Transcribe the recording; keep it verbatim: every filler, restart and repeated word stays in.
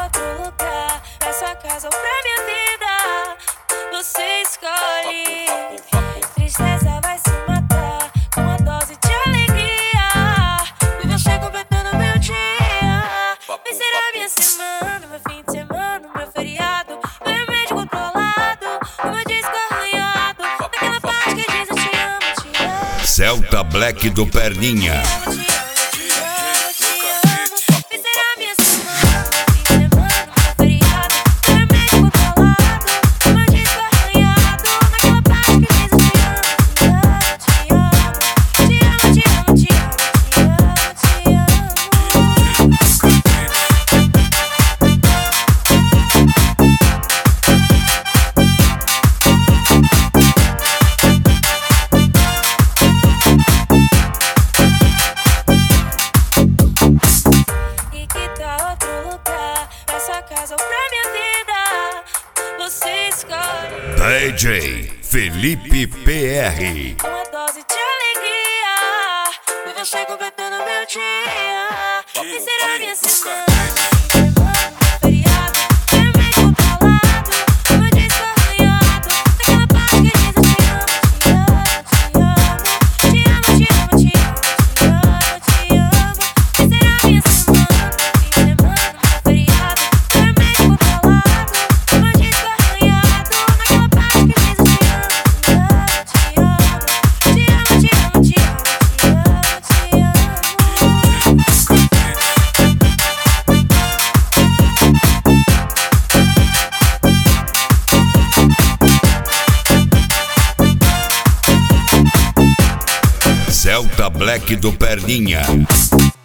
outro lugar, pra sua casa ou pra minha vida, você escolhe. Tristeza vai se matar com uma dose de alegria, e você completando meu dia. Vai ser a minha semana, meu fim de semana, meu feriado, meu remédio controlado, o meu disco arranhado, naquela parte que diz eu te amo, te amo. Celta Black do Perninha. Casa pra minha vida, você escolhe. D J Felipe P R. Uma dose de alegria, e você completando meu dia. E será minha semana. Celta Black do Perninha.